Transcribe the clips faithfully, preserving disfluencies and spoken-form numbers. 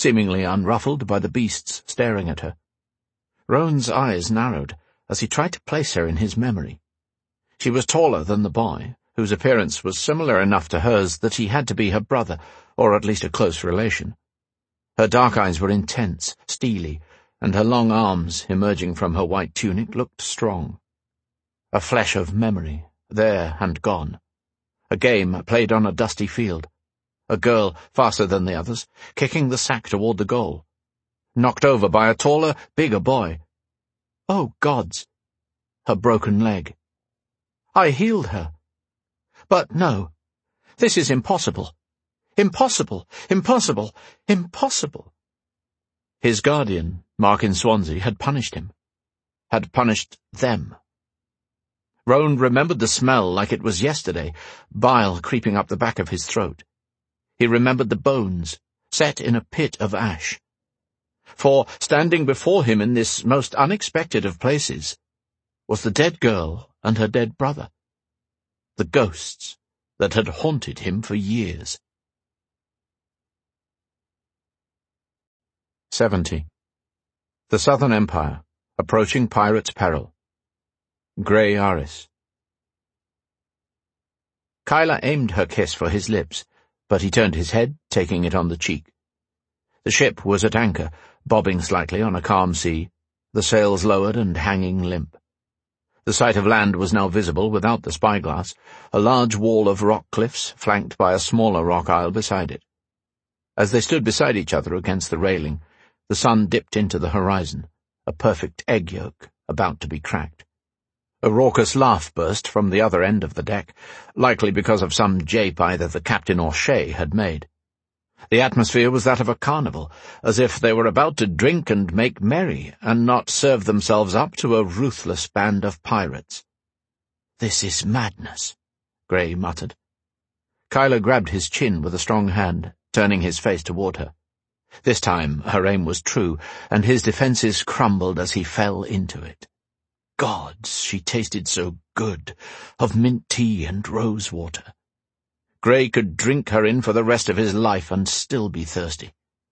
seemingly unruffled by the beasts staring at her. Roan's eyes narrowed as he tried to place her in his memory. She was taller than the boy, whose appearance was similar enough to hers that he had to be her brother, or at least a close relation. Her dark eyes were intense, steely, and her long arms, emerging from her white tunic, looked strong. A flash of memory, there and gone. A game played on a dusty field. A girl, faster than the others, kicking the sack toward the goal. Knocked over by a taller, bigger boy. Oh, gods! Her broken leg. I healed her. But no, this is impossible. Impossible, impossible, impossible. His guardian, Mark in Swansea, had punished him. Had punished them. Roan remembered the smell like it was yesterday, bile creeping up the back of his throat. He remembered the bones, set in a pit of ash. For, standing before him in this most unexpected of places, was the dead girl and her dead brother. The ghosts that had haunted him for years. Seventy. The Southern Empire, approaching pirate's peril. Grey Aris. Kyla aimed her kiss for his lips, but he turned his head, taking it on the cheek. The ship was at anchor, bobbing slightly on a calm sea, the sails lowered and hanging limp. The sight of land was now visible without the spyglass, a large wall of rock cliffs flanked by a smaller rock isle beside it. As they stood beside each other against the railing, the sun dipped into the horizon, a perfect egg yolk about to be cracked. A raucous laugh burst from the other end of the deck, likely because of some jape either the captain or Shay had made. The atmosphere was that of a carnival, as if they were about to drink and make merry, and not serve themselves up to a ruthless band of pirates. "This is madness," Grey muttered. Kyla grabbed his chin with a strong hand, turning his face toward her. This time her aim was true, and his defenses crumbled as he fell into it. Gods, she tasted so good, of mint tea and rose water. Grey could drink her in for the rest of his life and still be thirsty.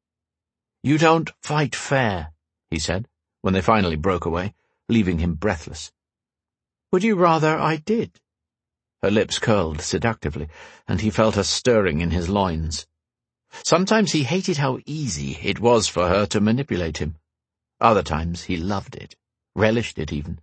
"You don't fight fair," he said, when they finally broke away, leaving him breathless. "Would you rather I did?" Her lips curled seductively, and he felt a stirring in his loins. Sometimes he hated how easy it was for her to manipulate him. Other times he loved it, relished it even.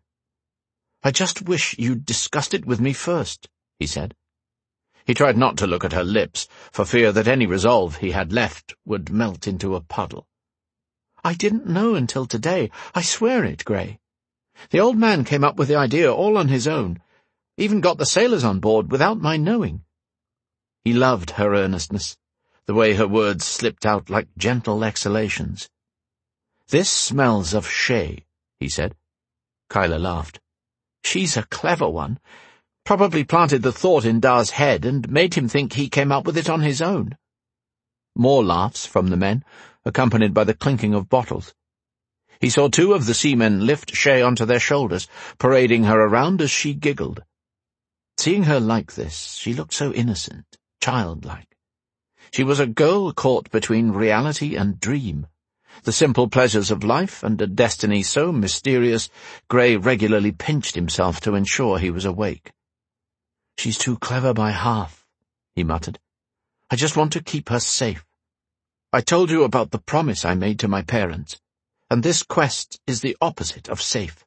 "I just wish you'd discussed it with me first," he said. He tried not to look at her lips, for fear that any resolve he had left would melt into a puddle. "I didn't know until today. I swear it, Grey. The old man came up with the idea all on his own, even got the sailors on board without my knowing." He loved her earnestness, the way her words slipped out like gentle exhalations. "This smells of Shay," he said. Kyla laughed. "She's a clever one. Probably planted the thought in Da's head and made him think he came up with it on his own." More laughs from the men, accompanied by the clinking of bottles. He saw two of the seamen lift Shay onto their shoulders, parading her around as she giggled. Seeing her like this, she looked so innocent, childlike. She was a girl caught between reality and dream, the simple pleasures of life and a destiny so mysterious Grey regularly pinched himself to ensure he was awake. "She's too clever by half," he muttered. "I just want to keep her safe. I told you about the promise I made to my parents, and this quest is the opposite of safe.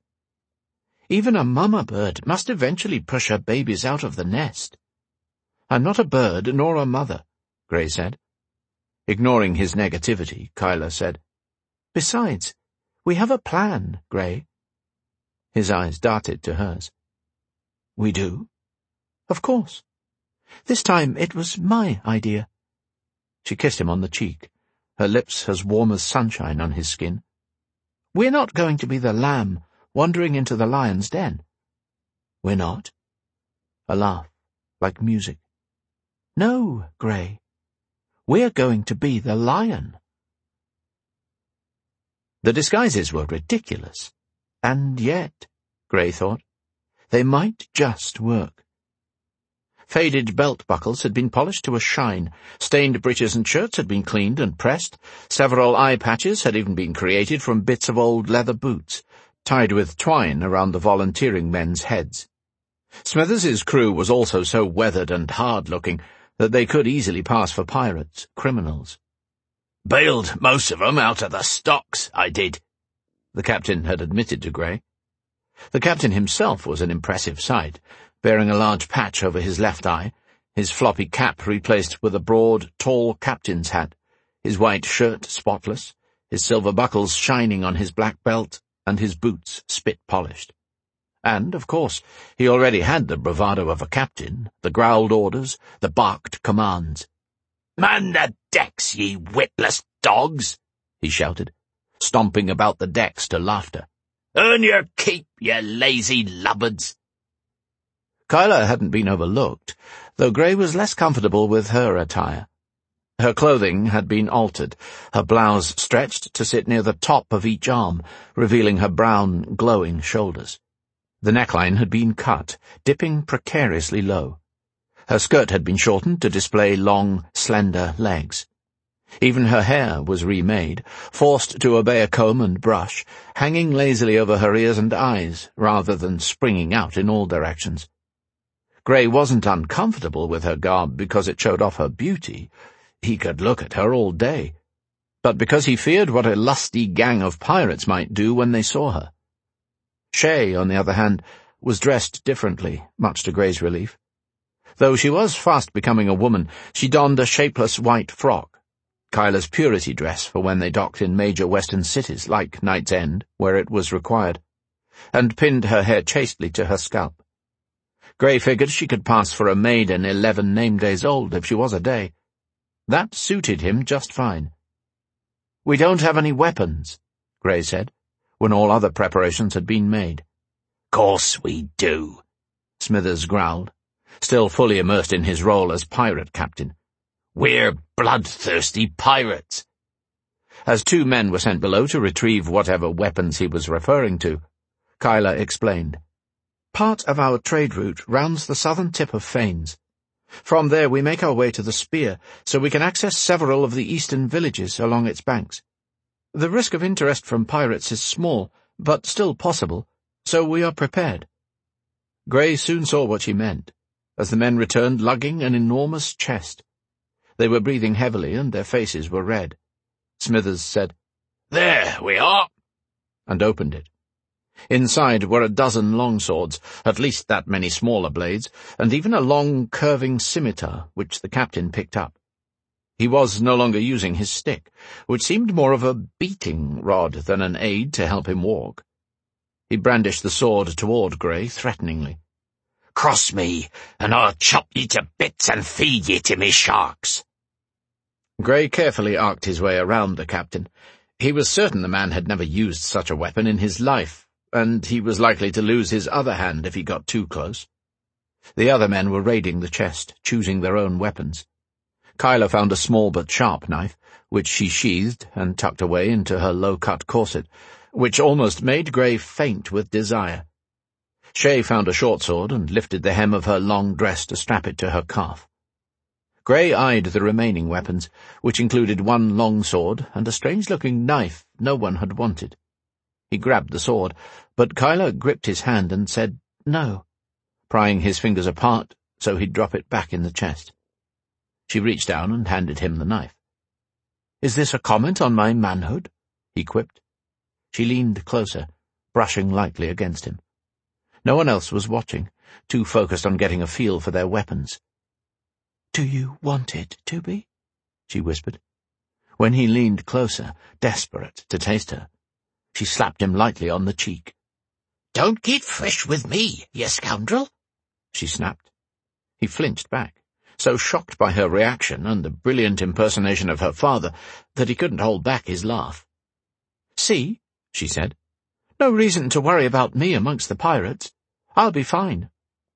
Even a mama bird must eventually push her babies out of the nest." "I'm not a bird nor a mother," Grey said. Ignoring his negativity, Kyla said, "Besides, we have a plan, Grey." His eyes darted to hers. "We do?" "Of course. This time it was my idea." She kissed him on the cheek, her lips as warm as sunshine on his skin. "We're not going to be the lamb wandering into the lion's den." "We're not?" A laugh, like music. "No, Grey. We're going to be the lion." The disguises were ridiculous, and yet, Grey thought, they might just work. Faded belt buckles had been polished to a shine, stained breeches and shirts had been cleaned and pressed, several eye patches had even been created from bits of old leather boots, tied with twine around the volunteering men's heads. Smithers's crew was also so weathered and hard-looking that they could easily pass for pirates, criminals. "Bailed most of 'em out of the stocks, I did," the captain had admitted to Grey. The captain himself was an impressive sight, bearing a large patch over his left eye, his floppy cap replaced with a broad, tall captain's hat, his white shirt spotless, his silver buckles shining on his black belt, and his boots spit-polished. And, of course, he already had the bravado of a captain, the growled orders, the barked commands. "Man the decks, ye witless dogs!" he shouted, stomping about the decks to laughter. "Earn your keep, ye lazy lubbards!" Kyla hadn't been overlooked, though Grey was less comfortable with her attire. Her clothing had been altered, her blouse stretched to sit near the top of each arm, revealing her brown, glowing shoulders. The neckline had been cut, dipping precariously low. Her skirt had been shortened to display long, slender legs. Even her hair was remade, forced to obey a comb and brush, hanging lazily over her ears and eyes, rather than springing out in all directions. Grey wasn't uncomfortable with her garb because it showed off her beauty. He could look at her all day. But because he feared what a lusty gang of pirates might do when they saw her. Shay, on the other hand, was dressed differently, much to Grey's relief. Though she was fast becoming a woman, she donned a shapeless white frock, Kyla's purity dress for when they docked in major western cities, like Knight's End, where it was required, and pinned her hair chastely to her scalp. Grey figured she could pass for a maiden eleven name days old if she was a day. That suited him just fine. "We don't have any weapons," Grey said, when all other preparations had been made. "Course we do," Smithers growled, still fully immersed in his role as pirate captain. "We're bloodthirsty pirates." As two men were sent below to retrieve whatever weapons he was referring to, Kyla explained. "Part of our trade route rounds the southern tip of Fanes. From there we make our way to the Spear, so we can access several of the eastern villages along its banks. The risk of interest from pirates is small, but still possible, so we are prepared." Grey soon saw what she meant, as the men returned lugging an enormous chest. They were breathing heavily, and their faces were red. Smithers said, "There we are," and opened it. Inside were a dozen longswords, at least that many smaller blades, and even a long, curving scimitar, which the captain picked up. He was no longer using his stick, which seemed more of a beating rod than an aid to help him walk. He brandished the sword toward Grey threateningly. "Cross me, and I'll chop ye to bits and feed ye to me sharks." Grey carefully arced his way around the captain. He was certain the man had never used such a weapon in his life, and he was likely to lose his other hand if he got too close. The other men were raiding the chest, choosing their own weapons. Kyla found a small but sharp knife, which she sheathed and tucked away into her low-cut corset, which almost made Grey faint with desire. Shay found a short sword and lifted the hem of her long dress to strap it to her calf. Grey eyed the remaining weapons, which included one long sword and a strange-looking knife no one had wanted. He grabbed the sword, but Kyla gripped his hand and said no, prying his fingers apart so he'd drop it back in the chest. She reached down and handed him the knife. "Is this a comment on my manhood?" he quipped. She leaned closer, brushing lightly against him. No one else was watching, too focused on getting a feel for their weapons. "Do you want it to be?" she whispered. When he leaned closer, desperate to taste her, she slapped him lightly on the cheek. "Don't get fresh with me, you scoundrel," she snapped. He flinched back, so shocked by her reaction and the brilliant impersonation of her father that he couldn't hold back his laugh. "See," she said, "no reason to worry about me amongst the pirates. I'll be fine."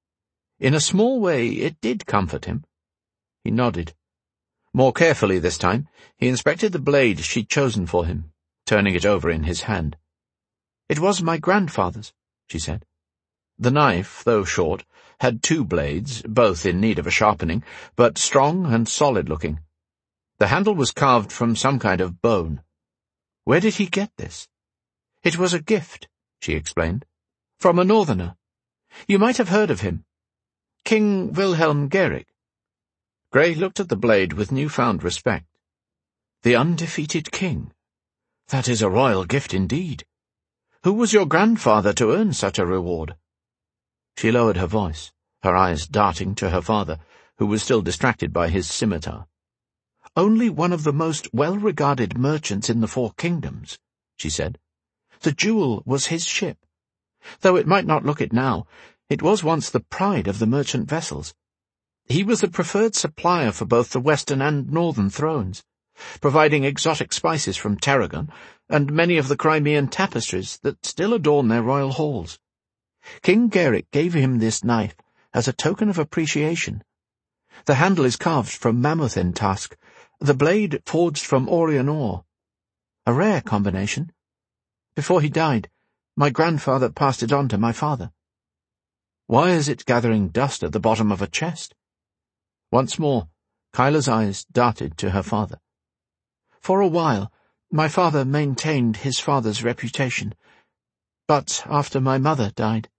In a small way it did comfort him. He nodded. More carefully this time, he inspected the blade she'd chosen for him, turning it over in his hand. "It was my grandfather's," she said. The knife, though short, had two blades, both in need of a sharpening, but strong and solid-looking. The handle was carved from some kind of bone. Where did he get this? It was a gift, she explained, from a northerner. You might have heard of him. King Wilhelm Geric. Grey looked at the blade with newfound respect. The undefeated king. That is a royal gift indeed. Who was your grandfather to earn such a reward? She lowered her voice, her eyes darting to her father, who was still distracted by his scimitar. Only one of the most well-regarded merchants in the Four Kingdoms, she said. The jewel was his ship. Though it might not look it now, it was once the pride of the merchant vessels. He was the preferred supplier for both the western and northern thrones, providing exotic spices from Tarragon and many of the Crimean tapestries that still adorn their royal halls. King Geric gave him this knife as a token of appreciation. The handle is carved from mammoth tusk, the blade forged from Orion ore. A rare combination. Before he died, my grandfather passed it on to my father. Why is it gathering dust at the bottom of a chest? Once more, Kyla's eyes darted to her father. For a while, my father maintained his father's reputation, but after my mother died.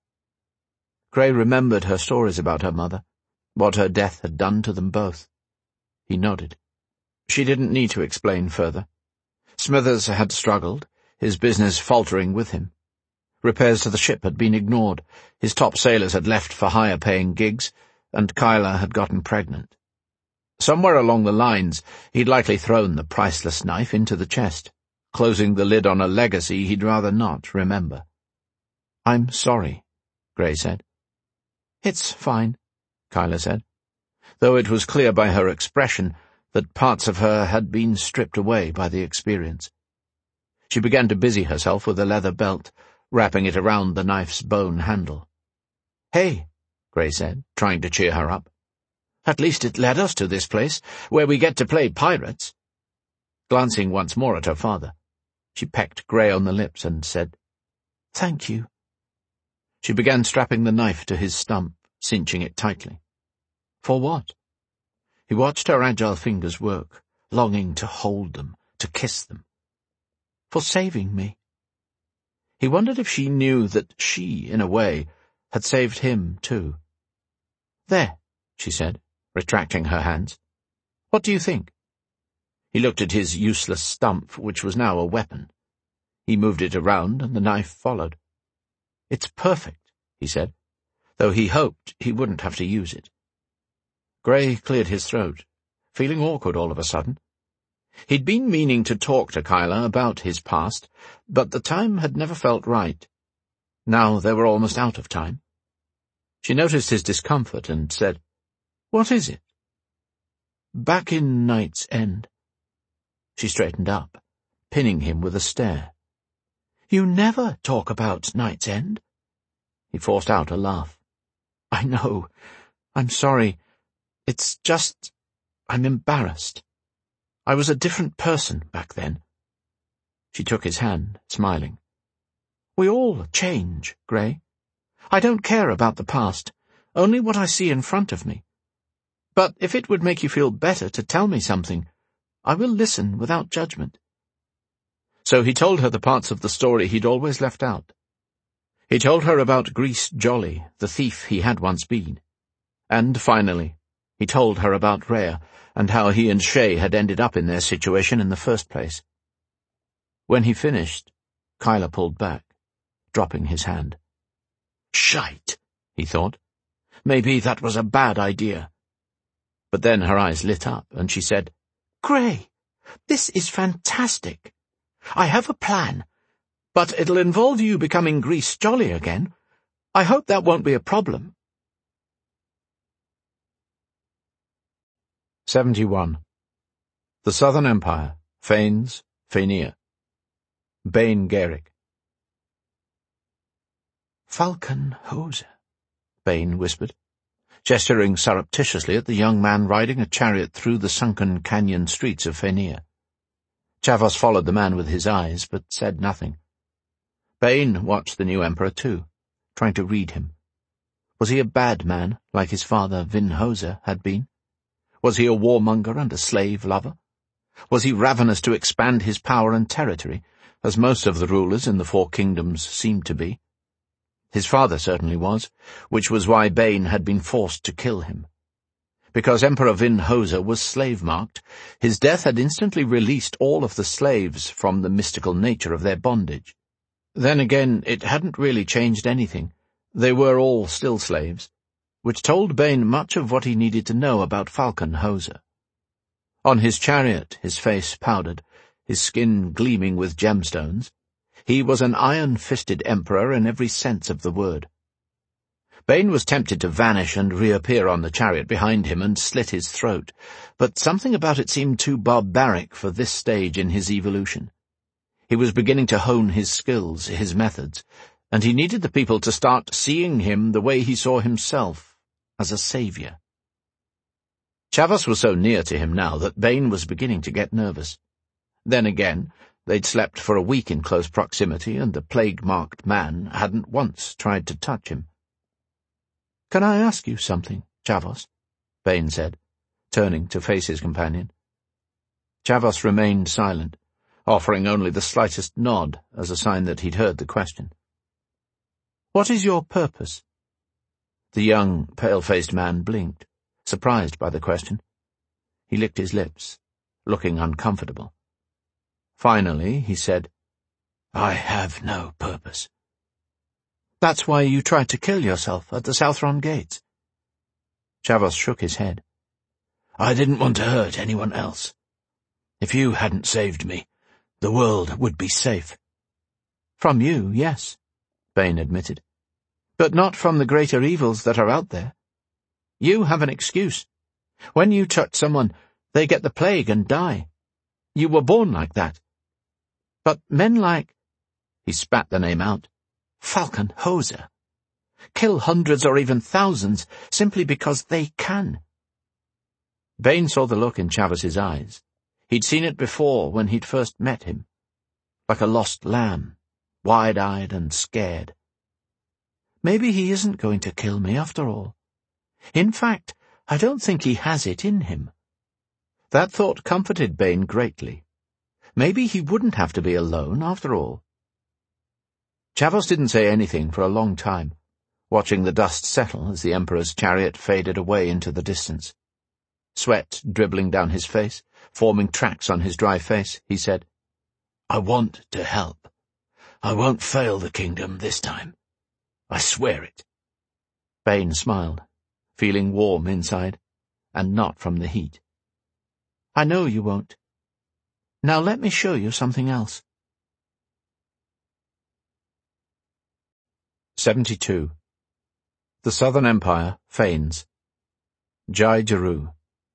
Grey remembered her stories about her mother, what her death had done to them both. He nodded. She didn't need to explain further. Smithers had struggled, his business faltering with him. Repairs to the ship had been ignored, his top sailors had left for higher-paying gigs, and Kyla had gotten pregnant. Somewhere along the lines, he'd likely thrown the priceless knife into the chest, closing the lid on a legacy he'd rather not remember. "I'm sorry," Grey said. "It's fine," Kyla said, though it was clear by her expression that parts of her had been stripped away by the experience. She began to busy herself with a leather belt, wrapping it around the knife's bone handle. "Hey," Grey said, trying to cheer her up. "At least it led us to this place, where we get to play pirates." Glancing once more at her father, she pecked Grey on the lips and said, "Thank you." She began strapping the knife to his stump, cinching it tightly. For what? He watched her agile fingers work, longing to hold them, to kiss them. For saving me. He wondered if she knew that she, in a way, had saved him too. "There," she said, retracting her hands. "What do you think?" He looked at his useless stump, which was now a weapon. He moved it around, and the knife followed. "It's perfect," he said, though he hoped he wouldn't have to use it. Grey cleared his throat, feeling awkward all of a sudden. He'd been meaning to talk to Kyla about his past, but the time had never felt right. Now they were almost out of time. She noticed his discomfort and said, "What is it?" "Back in Night's End." She straightened up, pinning him with a stare. "You never talk about Night's End." He forced out a laugh. "I know. I'm sorry. It's just, I'm embarrassed. I was a different person back then." She took his hand, smiling. "We all change, Grey. I don't care about the past, only what I see in front of me. But if it would make you feel better to tell me something, I will listen without judgment." So he told her the parts of the story he'd always left out. He told her about Grease Jolly, the thief he had once been. And, finally, he told her about Rhea, and how he and Shay had ended up in their situation in the first place. When he finished, Kyla pulled back, dropping his hand. "Shite," he thought. "Maybe that was a bad idea." But then her eyes lit up, and she said, "Grey, this is fantastic. I have a plan, but it'll involve you becoming Grease Jolly again. I hope that won't be a problem." seventy-one. The Southern Empire, Fanes, Fenir. Bane Geric. "Falcon Hose," Bane whispered, gesturing surreptitiously at the young man riding a chariot through the sunken canyon streets of Fenir. Chavos followed the man with his eyes, but said nothing. Bane watched the new emperor too, trying to read him, Was he a bad man, like his father Windhoser had been? Was he a warmonger and a slave-lover? Was he ravenous to expand his power and territory, as most of the rulers in the Four Kingdoms seemed to be? His father certainly was, which was why Bane had been forced to kill him. Because Emperor Windhoser was slave-marked, his death had instantly released all of the slaves from the mystical nature of their bondage. Then again, it hadn't really changed anything. They were all still slaves, which told Bane much of what he needed to know about Falcon Hoser. On his chariot, his face powdered, his skin gleaming with gemstones, he was an iron-fisted emperor in every sense of the word. Bane was tempted to vanish and reappear on the chariot behind him and slit his throat, but something about it seemed too barbaric for this stage in his evolution. He was beginning to hone his skills, his methods, and he needed the people to start seeing him the way he saw himself, as a savior. Chavos was so near to him now that Bane was beginning to get nervous. Then again, they'd slept for a week in close proximity, and the plague-marked man hadn't once tried to touch him. "Can I ask you something, Chavos?" Bane said, turning to face his companion. Chavos remained silent, offering only the slightest nod as a sign that he'd heard the question. "What is your purpose?" The young, pale-faced man blinked, surprised by the question. He licked his lips, looking uncomfortable. Finally, he said, "I have no purpose." "That's why you tried to kill yourself at the Southron gates?" Chavos shook his head. "I didn't want to hurt anyone else. If you hadn't saved me, the world would be safe." "From you, yes," Bane admitted. "But not from the greater evils that are out there. You have an excuse. When you touch someone, they get the plague and die. You were born like that. But men like—" he spat the name out, "Falcon Hoser kill hundreds or even thousands simply because they can." Bane saw the look in Chavos's eyes. He'd seen it before when he'd first met him. Like a lost lamb, wide-eyed and scared. Maybe he isn't going to kill me after all. In fact, I don't think he has it in him. That thought comforted Bane greatly. Maybe he wouldn't have to be alone after all. Chavos didn't say anything for a long time, watching the dust settle as the Emperor's chariot faded away into the distance. Sweat dribbling down his face, forming tracks on his dry face, he said, "I want to help. I won't fail the kingdom this time. I swear it." Bane smiled, feeling warm inside, and not from the heat. "I know you won't. Now let me show you something else." seventy-two. The Southern Empire feigns. Jai Jeru.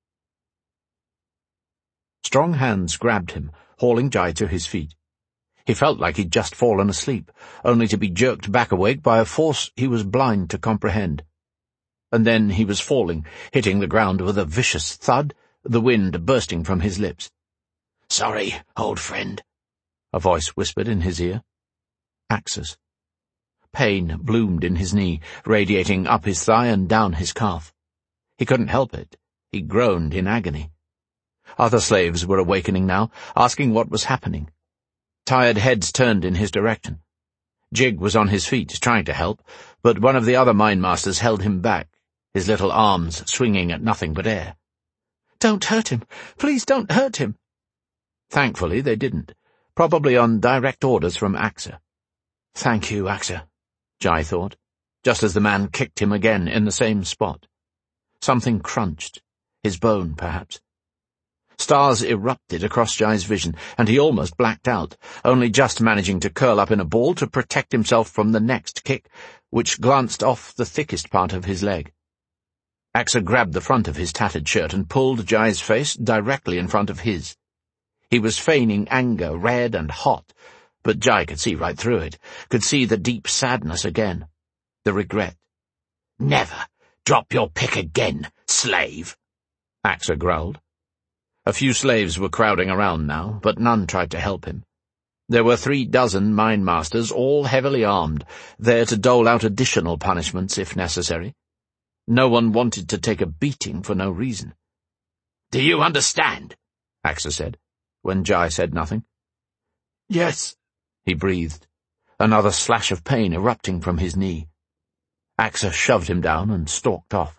Strong hands grabbed him, hauling Jai to his feet. He felt like he'd just fallen asleep, only to be jerked back awake by a force he was blind to comprehend. And then he was falling, hitting the ground with a vicious thud, the wind bursting from his lips. "Sorry, old friend," a voice whispered in his ear. Axe's. Pain bloomed in his knee, radiating up his thigh and down his calf. He couldn't help it. He groaned in agony. Other slaves were awakening now, asking what was happening. Tired heads turned in his direction. Jig was on his feet, trying to help, but one of the other mine-masters held him back, his little arms swinging at nothing but air. "Don't hurt him! Please don't hurt him!" Thankfully they didn't, probably on direct orders from Axe. "Thank you, Axe," Jai thought, just as the man kicked him again in the same spot. Something crunched, his bone, perhaps. Stars erupted across Jai's vision, and he almost blacked out, only just managing to curl up in a ball to protect himself from the next kick, which glanced off the thickest part of his leg. Axe grabbed the front of his tattered shirt and pulled Jai's face directly in front of his. He was feigning anger, red and hot, but Jai could see right through it, could see the deep sadness again, the regret. "Never drop your pick again, slave," Axe growled. A few slaves were crowding around now, but none tried to help him. There were three dozen mine masters, all heavily armed, there to dole out additional punishments if necessary. No one wanted to take a beating for no reason. "Do you understand?" Axa said, when Jai said nothing. "Yes," he breathed, another slash of pain erupting from his knee. Axa shoved him down and stalked off.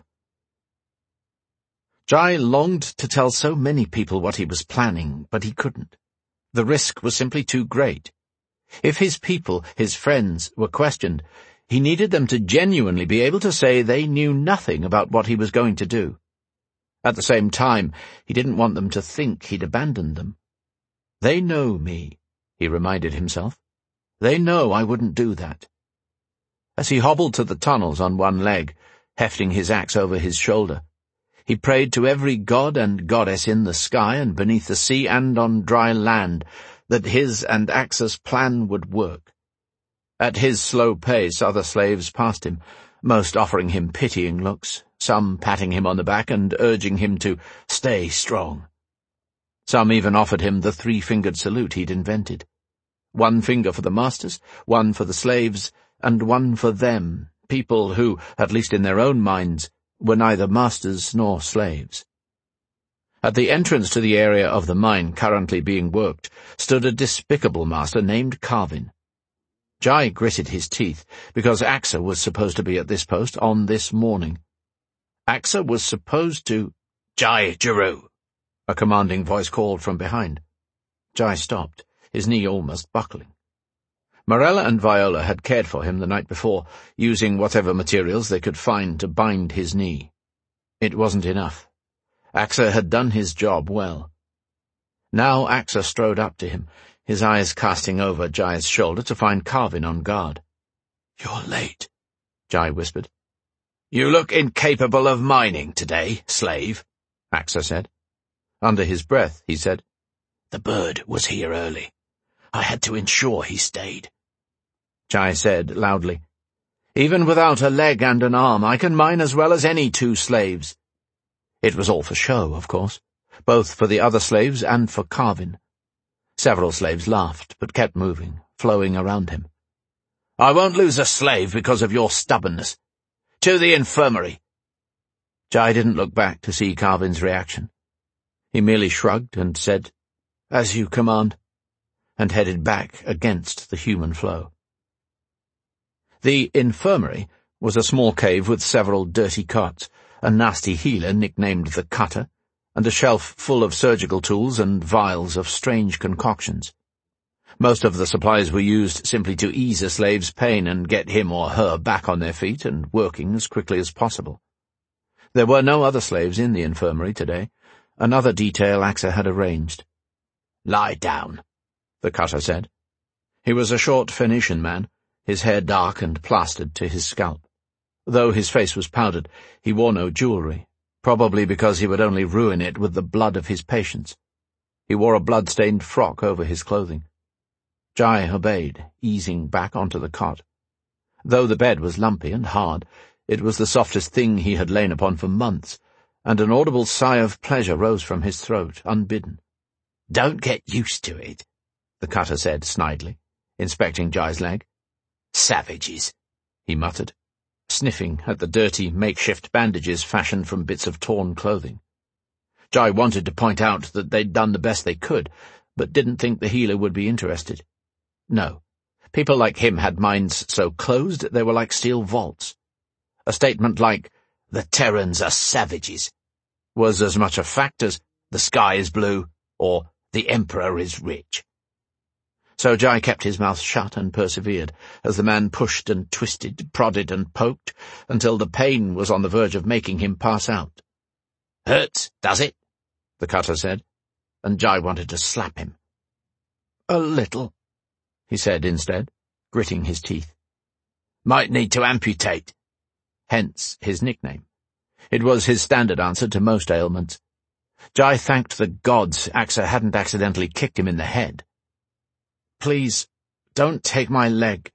Jai longed to tell so many people what he was planning, but he couldn't. The risk was simply too great. If his people, his friends, were questioned, he needed them to genuinely be able to say they knew nothing about what he was going to do. At the same time, he didn't want them to think he'd abandoned them. They know me, he reminded himself. They know I wouldn't do that. As he hobbled to the tunnels on one leg, hefting his axe over his shoulder, he prayed to every god and goddess in the sky and beneath the sea and on dry land that his and Axa's plan would work. At his slow pace, other slaves passed him, most offering him pitying looks, some patting him on the back and urging him to stay strong. Some even offered him the three-fingered salute he'd invented. One finger for the masters, one for the slaves, and one for them, people who, at least in their own minds, were neither masters nor slaves. At the entrance to the area of the mine currently being worked stood a despicable master named Carvin. Jai gritted his teeth, because Axa was supposed to be at this post on this morning. Axa was supposed to— "Jai Jeru," a commanding voice called from behind. Jai stopped, his knee almost buckling. Morella and Viola had cared for him the night before, using whatever materials they could find to bind his knee. It wasn't enough. Axa had done his job well. Now Axa strode up to him, his eyes casting over Jai's shoulder to find Carvin on guard. "You're late," Jai whispered. "You look incapable of mining today, slave," Axa said. Under his breath, he said, "The bird was here early. I had to ensure he stayed." Jai said loudly, "Even without a leg and an arm, I can mine as well as any two slaves." It was all for show, of course, both for the other slaves and for Carvin. Several slaves laughed, but kept moving, flowing around him. "I won't lose a slave because of your stubbornness. To the infirmary." Jai didn't look back to see Carvin's reaction. He merely shrugged and said, "As you command," and headed back against the human flow. The infirmary was a small cave with several dirty cots, a nasty healer nicknamed the Cutter, and a shelf full of surgical tools and vials of strange concoctions. Most of the supplies were used simply to ease a slave's pain and get him or her back on their feet and working as quickly as possible. There were no other slaves in the infirmary today, another detail Axa had arranged. "Lie down," the Cutter said. He was a short Phoenician man, his hair dark and plastered to his scalp. Though his face was powdered, he wore no jewelry, probably because he would only ruin it with the blood of his patients. He wore a blood-stained frock over his clothing. Jai obeyed, easing back onto the cot. Though the bed was lumpy and hard, it was the softest thing he had lain upon for months, and an audible sigh of pleasure rose from his throat, unbidden. "Don't get used to it," the Cutter said snidely, inspecting Jai's leg. "Savages," he muttered, sniffing at the dirty makeshift bandages fashioned from bits of torn clothing. Jai wanted to point out that they'd done the best they could, but didn't think the healer would be interested. No, people like him had minds so closed they were like steel vaults. A statement like, "The Terrans are savages," was as much a fact as, "The sky is blue," or "The Emperor is rich." So Jai kept his mouth shut and persevered, as the man pushed and twisted, prodded and poked, until the pain was on the verge of making him pass out. "Hurts, does it?" the Cutter said, and Jai wanted to slap him. "A little," he said instead, gritting his teeth. "Might need to amputate." Hence his nickname. It was his standard answer to most ailments. Jai thanked the gods Axa hadn't accidentally kicked him in the head. "Please, don't take my leg."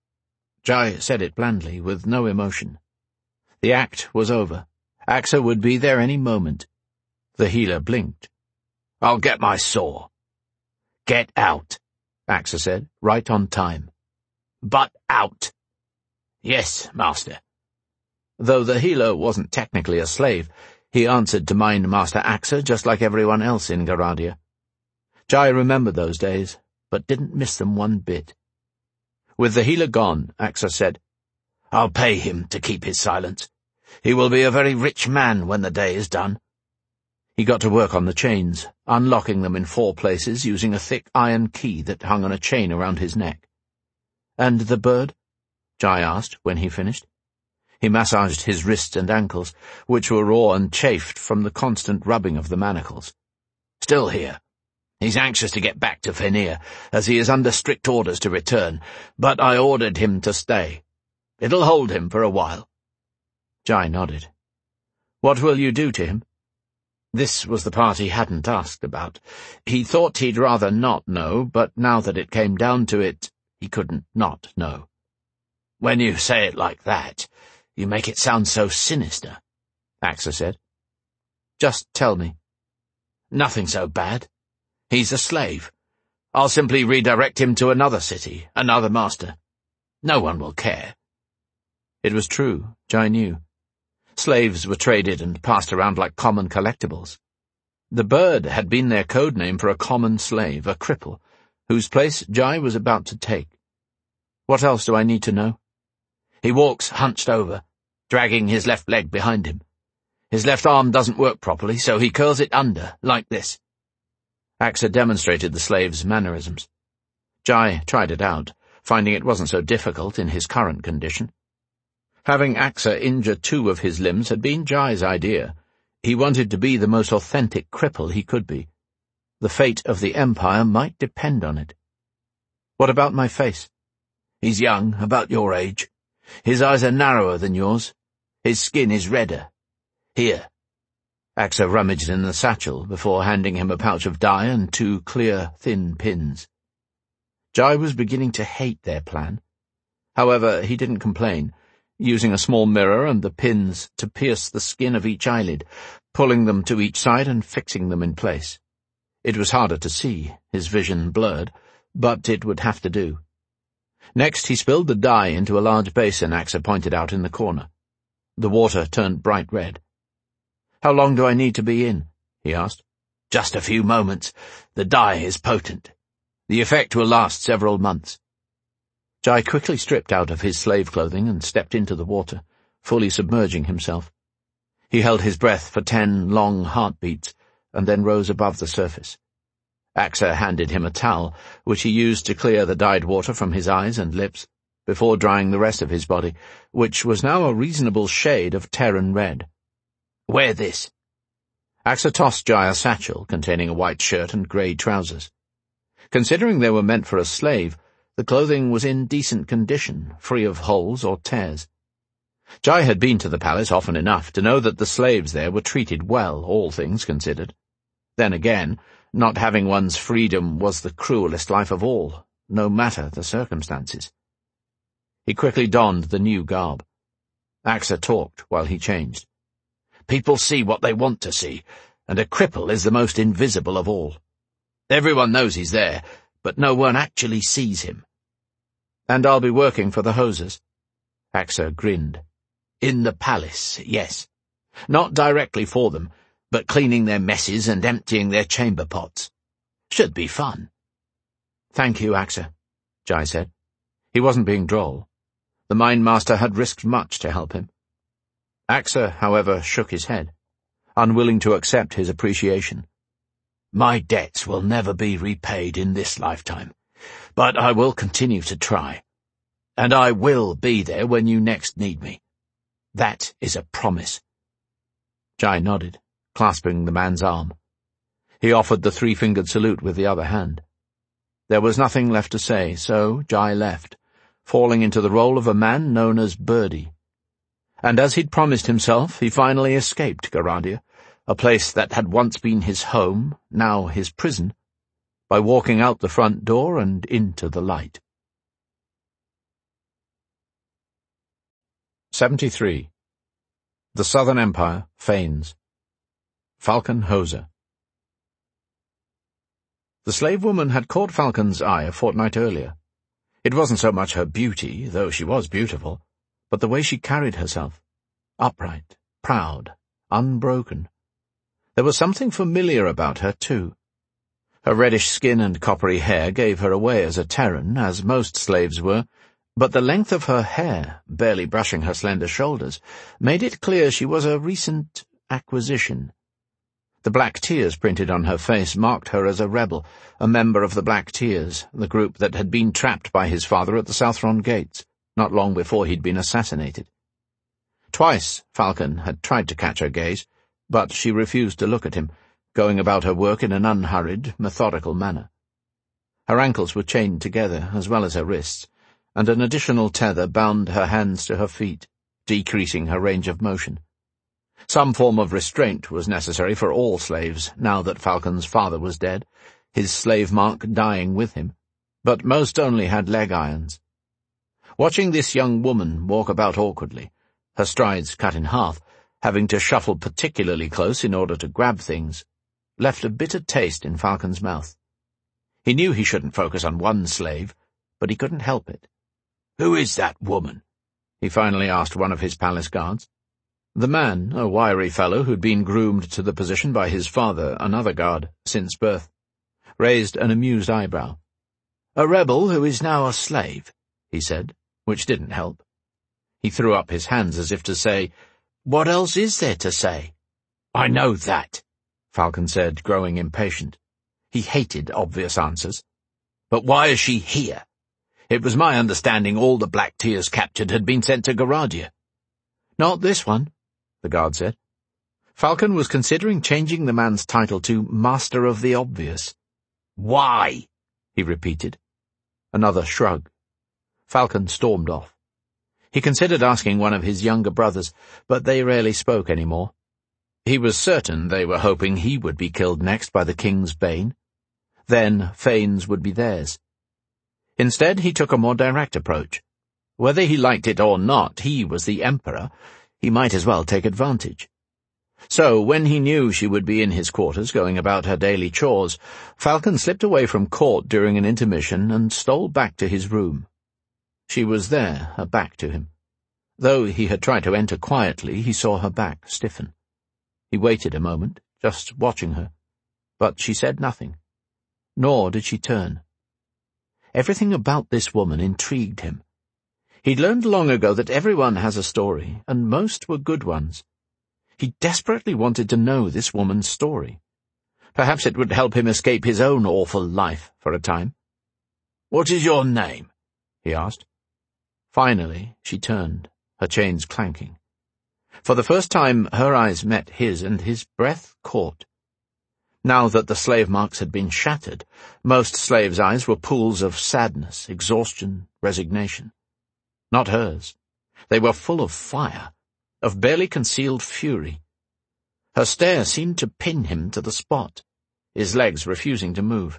Jai said it blandly, with no emotion. The act was over. Axa would be there any moment. The healer blinked. "I'll get my saw." "Get out," Axer said, right on time. "But out." "Yes, master." Though the healer wasn't technically a slave, he answered to Mind Master Axer just like everyone else in Garadia. Jai remembered those days, but didn't miss them one bit. With the healer gone, Axer said, "I'll pay him to keep his silence. He will be a very rich man when the day is done." He got to work on the chains, unlocking them in four places using a thick iron key that hung on a chain around his neck. "And the bird?" Jai asked when he finished. He massaged his wrists and ankles, which were raw and chafed from the constant rubbing of the manacles. "Still here. He's anxious to get back to Fenir, as he is under strict orders to return, but I ordered him to stay. It'll hold him for a while." Jai nodded. "What will you do to him?" This was the part he hadn't asked about. He thought he'd rather not know, but now that it came down to it, he couldn't not know. "When you say it like that, you make it sound so sinister," Axer said. "Just tell me." "Nothing so bad. He's a slave. I'll simply redirect him to another city, another master. No one will care." It was true, Jai knew. Slaves were traded and passed around like common collectibles. The bird had been their code name for a common slave, a cripple, whose place Jai was about to take. What else do I need to know? "He walks hunched over, dragging his left leg behind him. His left arm doesn't work properly, so he curls it under, like this." Axer demonstrated the slave's mannerisms. Jai tried it out, finding it wasn't so difficult in his current condition. Having Axer injure two of his limbs had been Jai's idea. He wanted to be the most authentic cripple he could be. The fate of the Empire might depend on it. "What about my face?" "He's young, about your age. His eyes are narrower than yours. His skin is redder. Here." Axer rummaged in the satchel before handing him a pouch of dye and two clear, thin pins. Jai was beginning to hate their plan. However, he didn't complain, using a small mirror and the pins to pierce the skin of each eyelid, pulling them to each side and fixing them in place. It was harder to see, his vision blurred, but it would have to do. Next he spilled the dye into a large basin Axer pointed out in the corner. The water turned bright red. "How long do I need to be in?" he asked. "Just a few moments. The dye is potent. The effect will last several months." Jai quickly stripped out of his slave clothing and stepped into the water, fully submerging himself. He held his breath for ten long heartbeats, and then rose above the surface. Axer handed him a towel, which he used to clear the dyed water from his eyes and lips, before drying the rest of his body, which was now a reasonable shade of Terran red. "Wear this." Axer tossed Jai a satchel containing a white shirt and grey trousers. Considering they were meant for a slave, the clothing was in decent condition, free of holes or tears. Jai had been to the palace often enough to know that the slaves there were treated well, all things considered. Then again, not having one's freedom was the cruelest life of all, no matter the circumstances. He quickly donned the new garb. Axer talked while he changed. "People see what they want to see, and a cripple is the most invisible of all. Everyone knows he's there, but no one actually sees him." "And I'll be working for the hosers?" Axer grinned. "In the palace, yes. Not directly for them, but cleaning their messes and emptying their chamber pots. Should be fun." "Thank you, Axer," Jai said. He wasn't being droll. The Mind Master had risked much to help him. Axer, however, shook his head, unwilling to accept his appreciation. "My debts will never be repaid in this lifetime, but I will continue to try. And I will be there when you next need me. That is a promise." Jai nodded, clasping the man's arm. He offered the three-fingered salute with the other hand. There was nothing left to say, so Jai left, falling into the role of a man known as Birdie. And as he'd promised himself, he finally escaped Garadia, a place that had once been his home, now his prison, by walking out the front door and into the light. seventy-three. The Southern Empire feigns. Falcon Hoser. The slave woman had caught Falcon's eye a fortnight earlier. It wasn't so much her beauty, though she was beautiful, but the way she carried herself. Upright, proud, unbroken. There was something familiar about her, too. Her reddish skin and coppery hair gave her away as a Terran, as most slaves were, but the length of her hair, barely brushing her slender shoulders, made it clear she was a recent acquisition. The black tears printed on her face marked her as a rebel, a member of the Black Tears, the group that had been trapped by his father at the Southron gates, not long before he'd been assassinated. Twice Falcon had tried to catch her gaze, but she refused to look at him, going about her work in an unhurried, methodical manner. Her ankles were chained together, as well as her wrists, and an additional tether bound her hands to her feet, decreasing her range of motion. Some form of restraint was necessary for all slaves, now that Falcon's father was dead, his slave mark dying with him, but most only had leg irons. Watching this young woman walk about awkwardly, her strides cut in half, having to shuffle particularly close in order to grab things, left a bitter taste in Falcon's mouth. He knew he shouldn't focus on one slave, but he couldn't help it. "Who is that woman?" he finally asked one of his palace guards. The man, a wiry fellow who'd been groomed to the position by his father, another guard, since birth, raised an amused eyebrow. "A rebel who is now a slave," he said, which didn't help. He threw up his hands as if to say, "What else is there to say?" "I know that," Falcon said, growing impatient. He hated obvious answers. "But why is she here? It was my understanding all the Black Tears captured had been sent to Garadia." "Not this one," the guard said. Falcon was considering changing the man's title to Master of the Obvious. "Why?" he repeated. Another shrug. Falcon stormed off. He considered asking one of his younger brothers, but they rarely spoke any more. He was certain they were hoping he would be killed next by the king's bane. Then Fane's would be theirs. Instead, he took a more direct approach. Whether he liked it or not, he was the emperor. He might as well take advantage. So, when he knew she would be in his quarters going about her daily chores, Falcon slipped away from court during an intermission and stole back to his room. She was there, her back to him. Though he had tried to enter quietly, he saw her back stiffen. He waited a moment, just watching her, but she said nothing. Nor did she turn. Everything about this woman intrigued him. He'd learned long ago that everyone has a story, and most were good ones. He desperately wanted to know this woman's story. Perhaps it would help him escape his own awful life for a time. "What is your name?" he asked. Finally, she turned, her chains clanking. For the first time, her eyes met his, and his breath caught. Now that the slave marks had been shattered, most slaves' eyes were pools of sadness, exhaustion, resignation. Not hers. They were full of fire, of barely concealed fury. Her stare seemed to pin him to the spot, his legs refusing to move.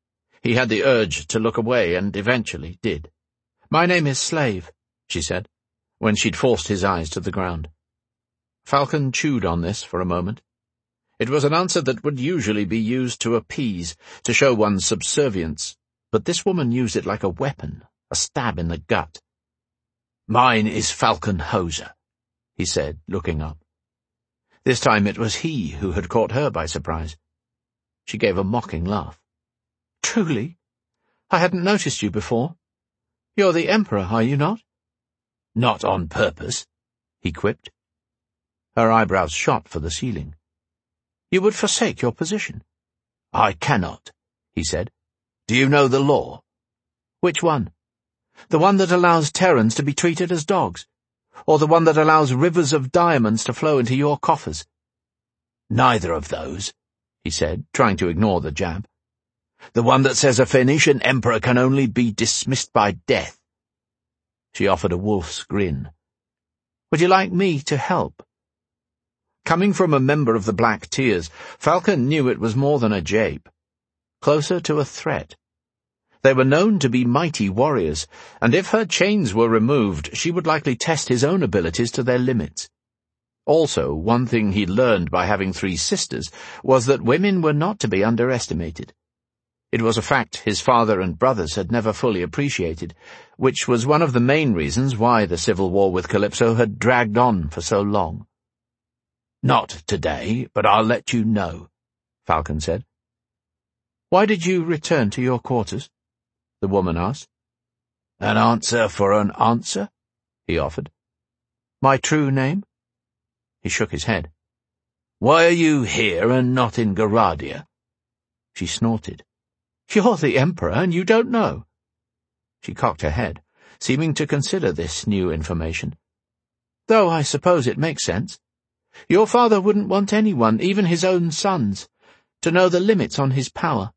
He had the urge to look away, and eventually did. "My name is Slave," she said, when she'd forced his eyes to the ground. Falcon chewed on this for a moment. It was an answer that would usually be used to appease, to show one's subservience, but this woman used it like a weapon, a stab in the gut. "Mine is Falcon Hoser," he said, looking up. This time it was he who had caught her by surprise. She gave a mocking laugh. "Truly? I hadn't noticed you before. You're the Emperor, are you not?" "Not on purpose," he quipped. Her eyebrows shot for the ceiling. "You would forsake your position?" "I cannot," he said. "Do you know the law?" "Which one? The one that allows Terrans to be treated as dogs? Or the one that allows rivers of diamonds to flow into your coffers?" "Neither of those," he said, trying to ignore the jab. "The one that says a Phoenician emperor can only be dismissed by death." She offered a wolf's grin. "Would you like me to help?" Coming from a member of the Black Tears, Falcon knew it was more than a jape. Closer to a threat. They were known to be mighty warriors, and if her chains were removed, she would likely test his own abilities to their limits. Also, one thing he'd learned by having three sisters was that women were not to be underestimated. It was a fact his father and brothers had never fully appreciated, which was one of the main reasons why the civil war with Calypso had dragged on for so long. "Not today, but I'll let you know," Falcon said. "Why did you return to your quarters?" the woman asked. "An answer for an answer," he offered. "My true name?" He shook his head. "Why are you here and not in Garadia?" She snorted. "You're the Emperor, and you don't know." She cocked her head, seeming to consider this new information. "Though I suppose it makes sense. Your father wouldn't want anyone, even his own sons, to know the limits on his power."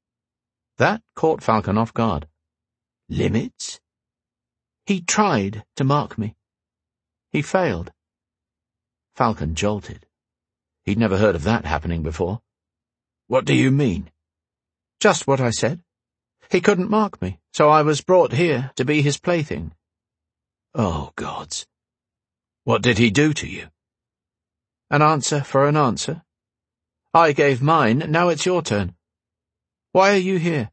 That caught Falcon off guard. "Limits?" "He tried to mark me. He failed." Falcon jolted. He'd never heard of that happening before. "What do you mean?" "Just what I said. He couldn't mark me, so I was brought here to be his plaything." "Oh, gods. What did he do to you?" "An answer for an answer. I gave mine, now it's your turn. Why are you here?"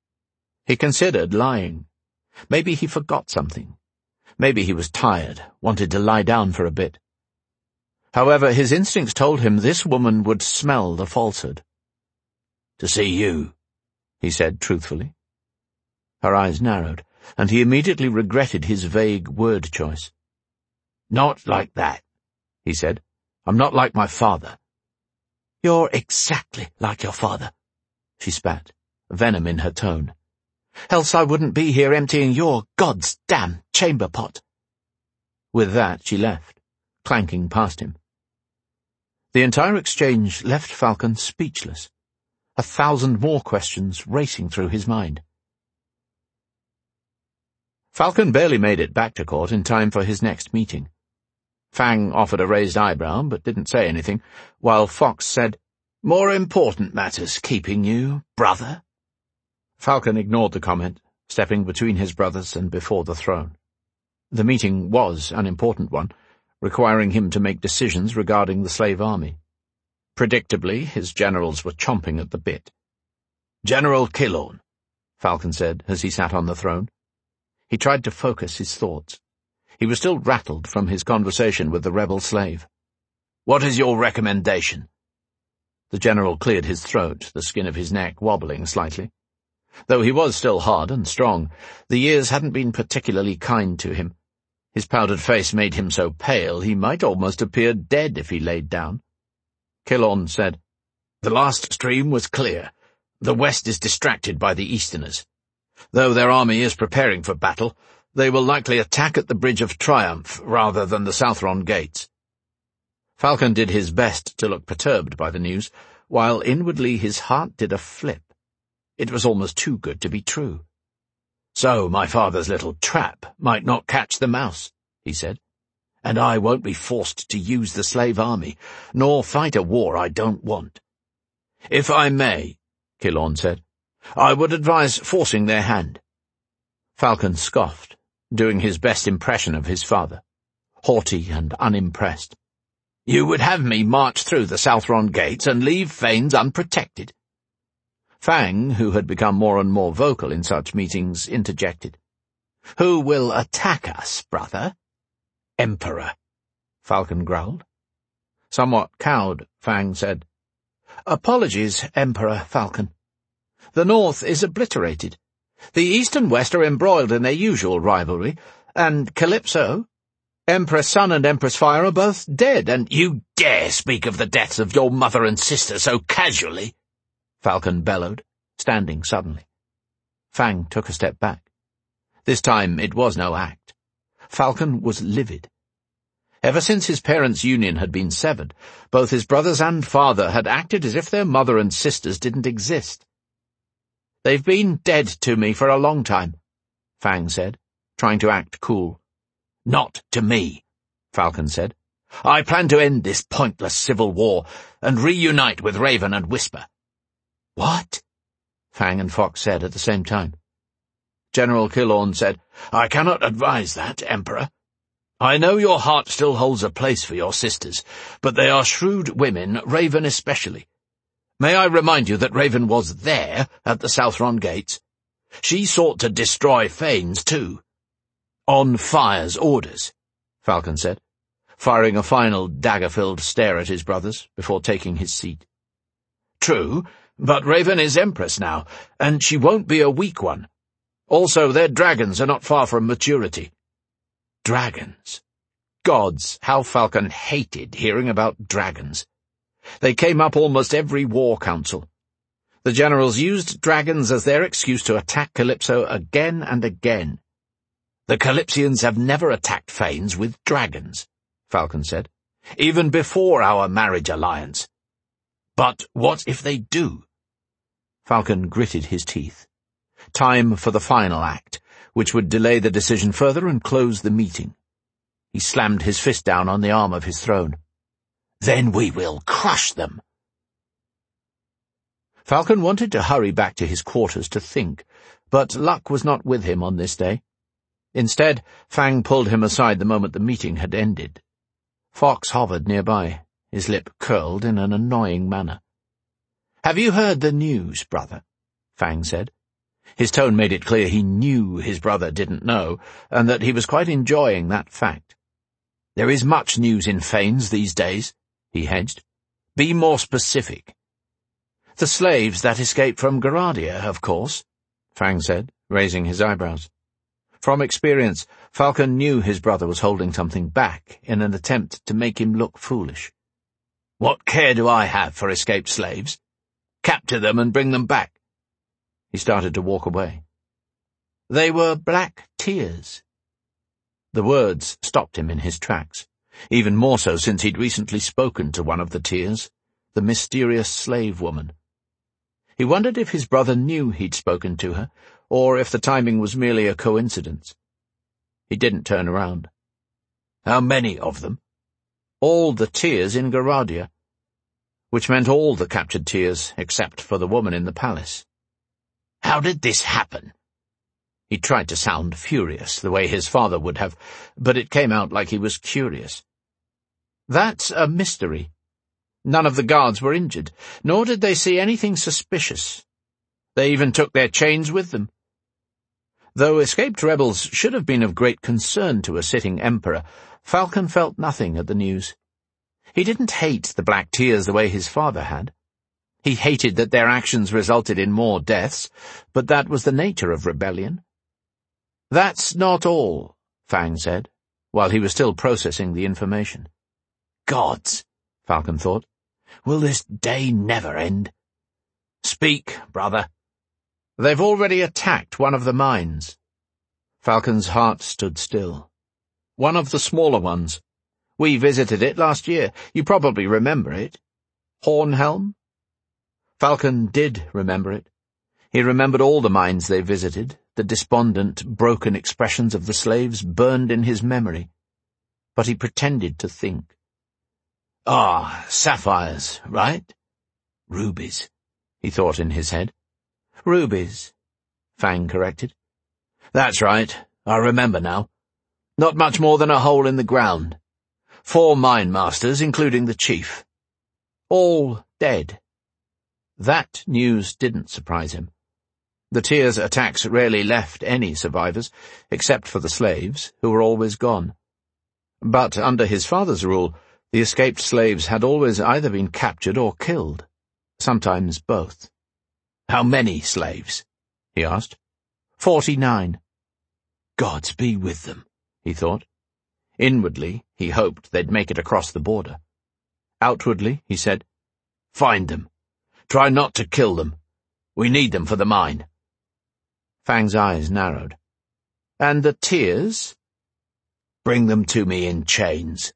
He considered lying. Maybe he forgot something. Maybe he was tired, wanted to lie down for a bit. However, his instincts told him this woman would smell the falsehood. "To see you," he said truthfully. Her eyes narrowed, and he immediately regretted his vague word choice. "Not like that," he said. "I'm not like my father." "You're exactly like your father," she spat, venom in her tone. "Else I wouldn't be here emptying your God's damn chamber pot." With that she left, clanking past him. The entire exchange left Falcon speechless, a thousand more questions racing through his mind. Falcon barely made it back to court in time for his next meeting. Fang offered a raised eyebrow, but didn't say anything, while Fox said, "More important matters keeping you, brother?" Falcon ignored the comment, stepping between his brothers and before the throne. The meeting was an important one, requiring him to make decisions regarding the slave army. Predictably, his generals were chomping at the bit. "General Killorn," Falcon said as he sat on the throne. He tried to focus his thoughts. He was still rattled from his conversation with the rebel slave. "What is your recommendation?" The general cleared his throat, the skin of his neck wobbling slightly. Though he was still hard and strong, the years hadn't been particularly kind to him. His powdered face made him so pale he might almost appear dead if he laid down. Killorn said, "The last stream was clear. The west is distracted by the easterners. Though their army is preparing for battle, they will likely attack at the Bridge of Triumph rather than the Southron gates." Falcon did his best to look perturbed by the news, while inwardly his heart did a flip. It was almost too good to be true. "So my father's little trap might not catch the mouse," he said, "and I won't be forced to use the slave army, nor fight a war I don't want." "If I may," Killorn said, "I would advise forcing their hand." Falcon scoffed, doing his best impression of his father, haughty and unimpressed. "You would have me march through the Southron gates and leave Fanes unprotected." Fang, who had become more and more vocal in such meetings, interjected. "Who will attack us, brother?" "Emperor," Falcon growled. Somewhat cowed, Fang said, "Apologies, Emperor Falcon. The North is obliterated. The East and West are embroiled in their usual rivalry, and Calypso, Empress Sun and Empress Fire are both dead, and—" "You dare speak of the deaths of your mother and sister so casually?" Falcon bellowed, standing suddenly. Fang took a step back. This time it was no act. Falcon was livid. Ever since his parents' union had been severed, both his brothers and father had acted as if their mother and sisters didn't exist. "They've been dead to me for a long time," Fang said, trying to act cool. "Not to me," Falcon said. "I plan to end this pointless civil war and reunite with Raven and Whisper." "What?" Fang and Fox said at the same time. General Killorn said, "I cannot advise that, Emperor. I know your heart still holds a place for your sisters, but they are shrewd women, Raven especially. May I remind you that Raven was there at the Southron gates? She sought to destroy Fanes, too. On Fire's orders, Falcon said, firing a final dagger-filled stare at his brothers before taking his seat. True, but Raven is Empress now, and she won't be a weak one. Also, their dragons are not far from maturity. Dragons. Gods, how Falcon hated hearing about dragons. They came up almost every war council. The generals used dragons as their excuse to attack Calypso again and again. The Calypsians have never attacked Fanes with dragons, Falcon said, even before our marriage alliance. But what if they do? Falcon gritted his teeth. Time for the final act, which would delay the decision further and close the meeting. He slammed his fist down on the arm of his throne. Then we will crush them. Falcon wanted to hurry back to his quarters to think, but luck was not with him on this day. Instead, Fang pulled him aside the moment the meeting had ended. Fox hovered nearby, his lip curled in an annoying manner. "Have you heard the news, brother?" Fang said. His tone made it clear he knew his brother didn't know, and that he was quite enjoying that fact. "There is much news in Fanes these days," he hedged. "Be more specific." "The slaves that escaped from Garadia, of course," Fang said, raising his eyebrows. From experience, Falcon knew his brother was holding something back in an attempt to make him look foolish. "What care do I have for escaped slaves? Capture them and bring them back." He started to walk away. "They were black tears." The words stopped him in his tracks, even more so since he'd recently spoken to one of the tears, the mysterious slave woman. He wondered if his brother knew he'd spoken to her, or if the timing was merely a coincidence. He didn't turn around. "How many of them?" "All the tears in Garadia," which meant all the captured tears except for the woman in the palace. "How did this happen?" He tried to sound furious, the way his father would have, but it came out like he was curious. "That's a mystery. None of the guards were injured, nor did they see anything suspicious. They even took their chains with them." Though escaped rebels should have been of great concern to a sitting emperor, Falcon felt nothing at the news. He didn't hate the Black Tears the way his father had. He hated that their actions resulted in more deaths, but that was the nature of rebellion. "That's not all," Fang said, while he was still processing the information. "Gods," Falcon thought, "will this day never end?" "Speak, brother." "They've already attacked one of the mines." Falcon's heart stood still. "One of the smaller ones. We visited it last year. You probably remember it. Hornhelm?" Falcon did remember it. He remembered all the mines they visited, the despondent, broken expressions of the slaves burned in his memory. But he pretended to think. "Ah, sapphires, right?" "Rubies," he thought in his head. "Rubies," Fang corrected. "That's right, I remember now. Not much more than a hole in the ground. Four mine masters, including the chief. All dead." That news didn't surprise him. The Tears' attacks rarely left any survivors, except for the slaves, who were always gone. But under his father's rule, the escaped slaves had always either been captured or killed, sometimes both. "How many slaves?" he asked. Forty-nine. "Gods be with them," he thought. Inwardly, he hoped they'd make it across the border. Outwardly, he said, "Find them. Try not to kill them. We need them for the mine." Fang's eyes narrowed. "And the Tears?" "Bring them to me in chains."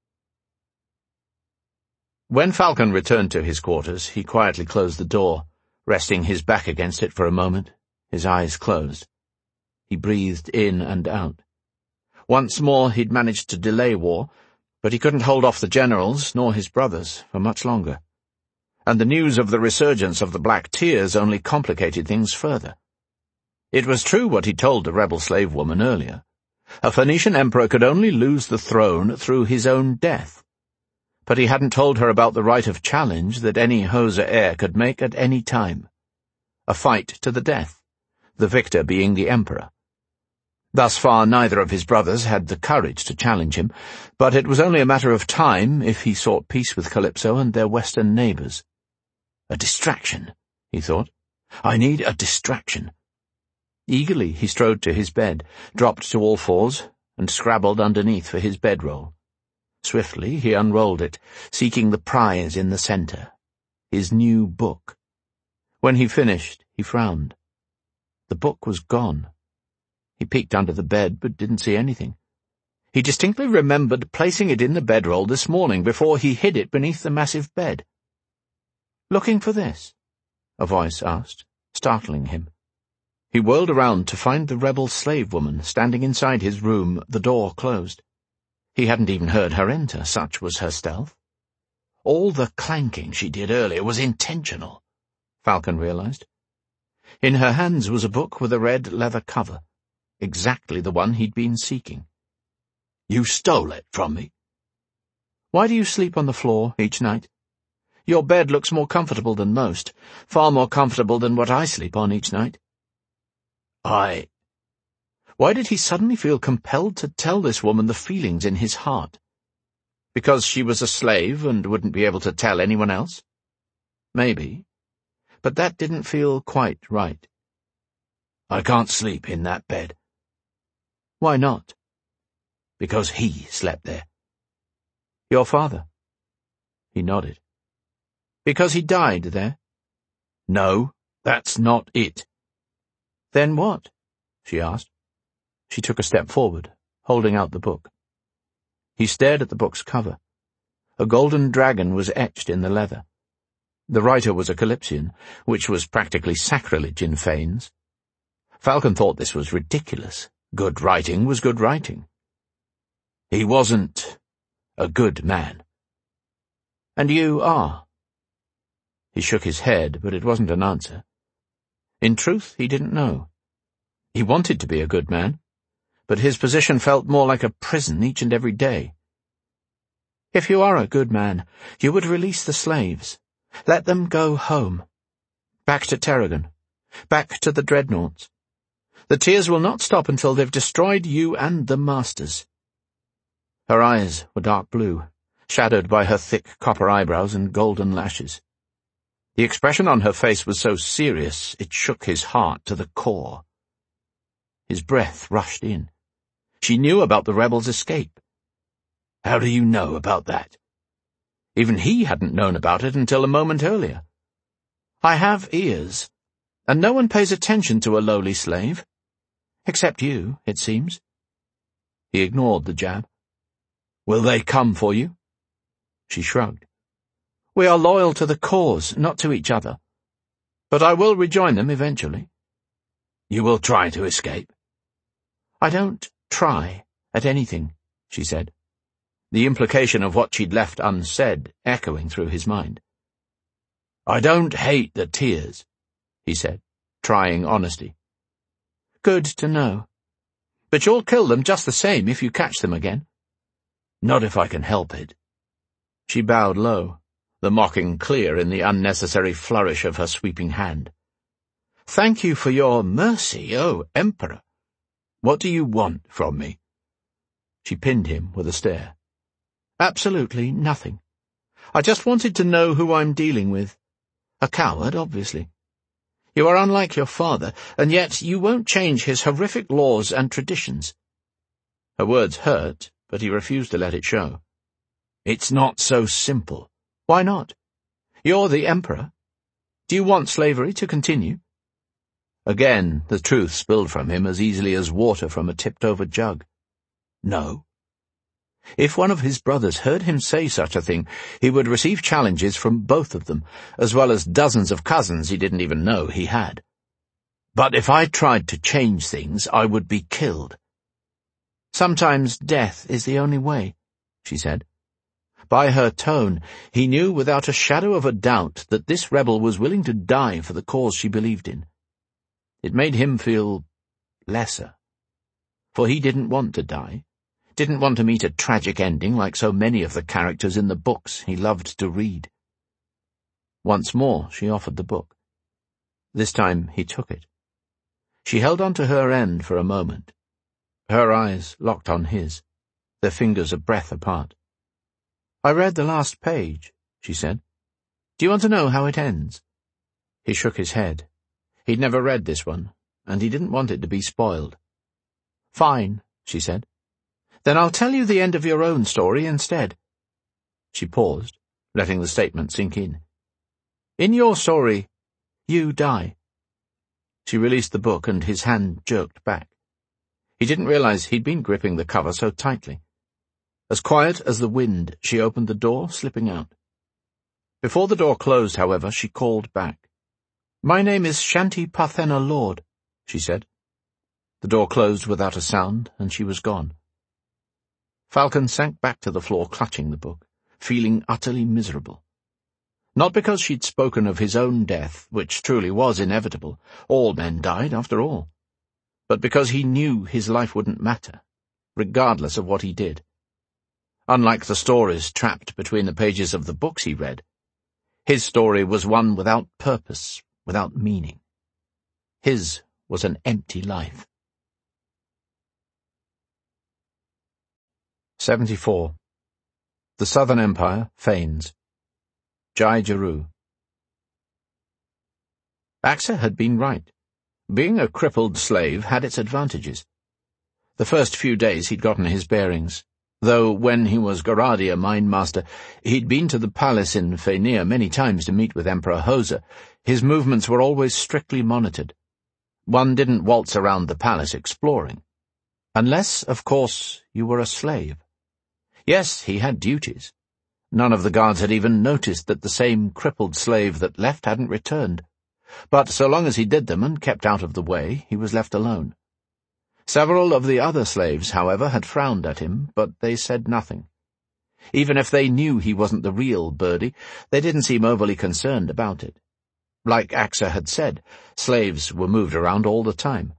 When Falcon returned to his quarters, he quietly closed the door, resting his back against it for a moment, his eyes closed. He breathed in and out. Once more he'd managed to delay war, but he couldn't hold off the generals, nor his brothers, for much longer. And the news of the resurgence of the Black Tears only complicated things further. It was true what he told the rebel slave woman earlier. A Phoenician emperor could only lose the throne through his own death. But he hadn't told her about the right of challenge that any Hoser heir could make at any time. A fight to the death, the victor being the Emperor. Thus far neither of his brothers had the courage to challenge him, but it was only a matter of time if he sought peace with Calypso and their western neighbours. A distraction, he thought. I need a distraction. Eagerly he strode to his bed, dropped to all fours, and scrabbled underneath for his bedroll. Swiftly he unrolled it, seeking the prize in the centre, his new book. When he finished, he frowned. The book was gone. He peeked under the bed, but didn't see anything. He distinctly remembered placing it in the bedroll this morning before he hid it beneath the massive bed. "Looking for this?" a voice asked, startling him. He whirled around to find the rebel slave woman standing inside his room, the door closed. He hadn't even heard her enter, such was her stealth. All the clanking she did earlier was intentional, Falcon realized. In her hands was a book with a red leather cover, exactly the one he'd been seeking. "You stole it from me." "Why do you sleep on the floor each night? Your bed looks more comfortable than most, far more comfortable than what I sleep on each night." I... Why did he suddenly feel compelled to tell this woman the feelings in his heart? Because she was a slave and wouldn't be able to tell anyone else? Maybe. But that didn't feel quite right. "I can't sleep in that bed." "Why not?" "Because he slept there." "Your father?" He nodded. "Because he died there?" "No, that's not it." "Then what?" she asked. She took a step forward, holding out the book. He stared at the book's cover. A golden dragon was etched in the leather. The writer was a Calypsian, which was practically sacrilege in Fanes. Falcon thought this was ridiculous. Good writing was good writing. "He wasn't a good man." "And you are?" He shook his head, but it wasn't an answer. In truth, he didn't know. He wanted to be a good man, but his position felt more like a prison each and every day. "If you are a good man, you would release the slaves. Let them go home. Back to Terragon. Back to the dreadnoughts. The tears will not stop until they've destroyed you and the masters." Her eyes were dark blue, shadowed by her thick copper eyebrows and golden lashes. The expression on her face was so serious it shook his heart to the core. His breath rushed in. She knew about the rebels' escape. How do you know about that? Even he hadn't known about it until a moment earlier. "I have ears, and no one pays attention to a lowly slave. Except you, it seems." He ignored the jab. "Will they come for you?" She shrugged. "We are loyal to the cause, not to each other. But I will rejoin them eventually." "You will try to escape?" "I don't try at anything," she said, the implication of what she'd left unsaid echoing through his mind. "I don't hate the tears," he said, trying honesty. "Good to know. But you'll kill them just the same if you catch them again." "Not if I can help it." She bowed low, the mocking clear in the unnecessary flourish of her sweeping hand. "Thank you for your mercy, oh Emperor." "What do you want from me?" She pinned him with a stare. "Absolutely nothing. I just wanted to know who I'm dealing with. A coward, obviously. You are unlike your father, and yet you won't change his horrific laws and traditions." Her words hurt, but he refused to let it show. "It's not so simple." "Why not? You're the Emperor. Do you want slavery to continue?" Again, the truth spilled from him as easily as water from a tipped-over jug. No. If one of his brothers heard him say such a thing, he would receive challenges from both of them, as well as dozens of cousins he didn't even know he had. "But if I tried to change things, I would be killed." "Sometimes death is the only way," she said. By her tone, he knew without a shadow of a doubt that this rebel was willing to die for the cause she believed in. It made him feel lesser. For he didn't want to die. Didn't want to meet a tragic ending like so many of the characters in the books he loved to read. Once more she offered the book. This time he took it. She held on to her end for a moment. Her eyes locked on his, their fingers a breath apart. "I read the last page," she said. "Do you want to know how it ends?" He shook his head. He'd never read this one, and he didn't want it to be spoiled. "Fine," she said. "Then I'll tell you the end of your own story instead." She paused, letting the statement sink in. "In your story, you die." She released the book, and his hand jerked back. He didn't realize he'd been gripping the cover so tightly. As quiet as the wind, she opened the door, slipping out. Before the door closed, however, she called back. "My name is Shanti Parthena Lord," she said. The door closed without a sound, and she was gone. Falcon sank back to the floor, clutching the book, feeling utterly miserable. Not because she'd spoken of his own death, which truly was inevitable. All men died, after all. But because he knew his life wouldn't matter, regardless of what he did. Unlike the stories trapped between the pages of the books he read, his story was one without purpose, without meaning. His was an empty life. seventy-four. The Southern Empire feigns. Jai Jaru. Axer had been right. Being a crippled slave had its advantages. The first few days he'd gotten his bearings, though when he was Garadia mine master, he'd been to the palace in Fenir many times to meet with Emperor Hoser. His movements were always strictly monitored. One didn't waltz around the palace exploring. Unless, of course, you were a slave. Yes, he had duties. None of the guards had even noticed that the same crippled slave that left hadn't returned. But so long as he did them and kept out of the way, he was left alone. Several of the other slaves, however, had frowned at him, but they said nothing. Even if they knew he wasn't the real Birdie, they didn't seem overly concerned about it. Like Axer had said, slaves were moved around all the time.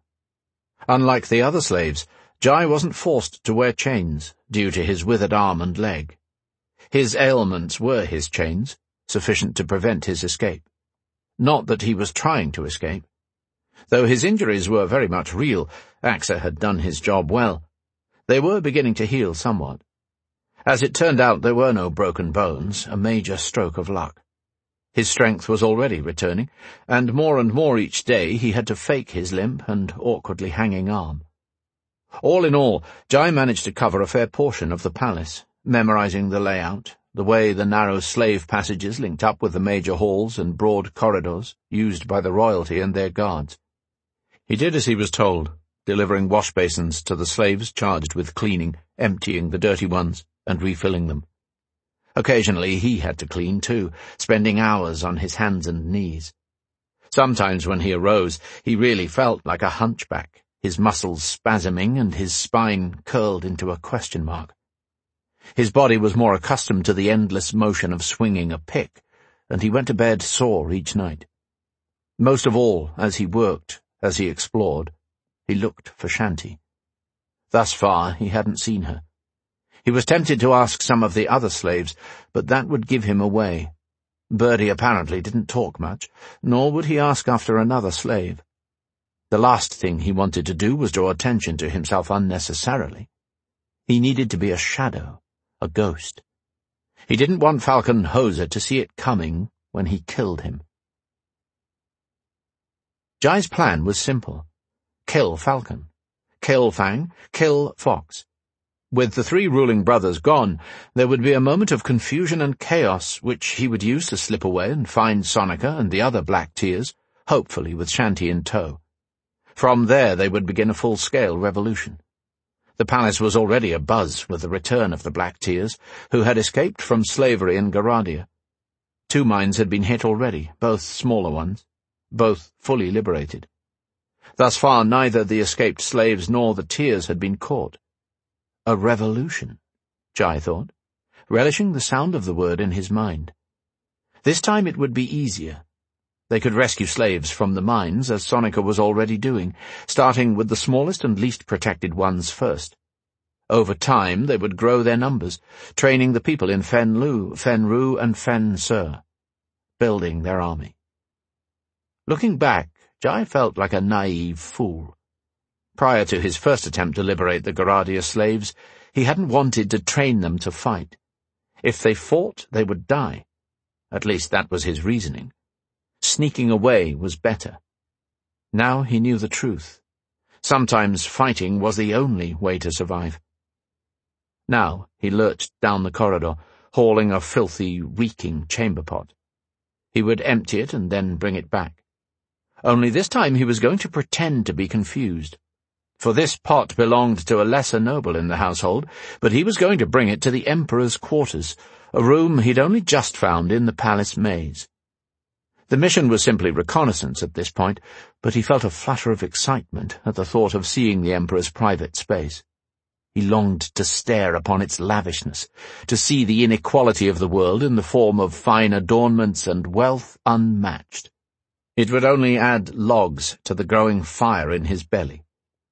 Unlike the other slaves, Jai wasn't forced to wear chains due to his withered arm and leg. His ailments were his chains, sufficient to prevent his escape. Not that he was trying to escape. Though his injuries were very much real, Axer had done his job well. They were beginning to heal somewhat. As it turned out, there were no broken bones, a major stroke of luck. His strength was already returning, and more and more each day he had to fake his limp and awkwardly hanging arm. All in all, Jai managed to cover a fair portion of the palace, memorizing the layout, the way the narrow slave passages linked up with the major halls and broad corridors used by the royalty and their guards. He did as he was told, delivering wash basins to the slaves charged with cleaning, emptying the dirty ones, and refilling them. Occasionally he had to clean too, spending hours on his hands and knees. Sometimes when he arose, he really felt like a hunchback, his muscles spasming and his spine curled into a question mark. His body was more accustomed to the endless motion of swinging a pick, and he went to bed sore each night. Most of all, as he worked, as he explored, he looked for Shanti. Thus far he hadn't seen her. He was tempted to ask some of the other slaves, but that would give him away. Birdie apparently didn't talk much, nor would he ask after another slave. The last thing he wanted to do was draw attention to himself unnecessarily. He needed to be a shadow, a ghost. He didn't want Falcon Hoser to see it coming when he killed him. Jai's plan was simple. Kill Falcon. Kill Fang. Kill Fox. With the three ruling brothers gone, there would be a moment of confusion and chaos which he would use to slip away and find Sonika and the other Black Tears, hopefully with Shanti in tow. From there they would begin a full-scale revolution. The palace was already abuzz with the return of the Black Tears, who had escaped from slavery in Garadia. Two mines had been hit already, both smaller ones, both fully liberated. Thus far neither the escaped slaves nor the Tears had been caught. A revolution, Jai thought, relishing the sound of the word in his mind. This time it would be easier. They could rescue slaves from the mines, as Sonika was already doing, starting with the smallest and least protected ones first. Over time, they would grow their numbers, training the people in Fen Lu, Fen Ru, and Fen Sur, building their army. Looking back, Jai felt like a naive fool. Prior to his first attempt to liberate the Garadia slaves, he hadn't wanted to train them to fight. If they fought, they would die. At least that was his reasoning. Sneaking away was better. Now he knew the truth. Sometimes fighting was the only way to survive. Now he lurched down the corridor, hauling a filthy, reeking chamber pot. He would empty it and then bring it back. Only this time he was going to pretend to be confused. For this pot belonged to a lesser noble in the household, but he was going to bring it to the Emperor's quarters, a room he'd only just found in the palace maze. The mission was simply reconnaissance at this point, but he felt a flutter of excitement at the thought of seeing the Emperor's private space. He longed to stare upon its lavishness, to see the inequality of the world in the form of fine adornments and wealth unmatched. It would only add logs to the growing fire in his belly.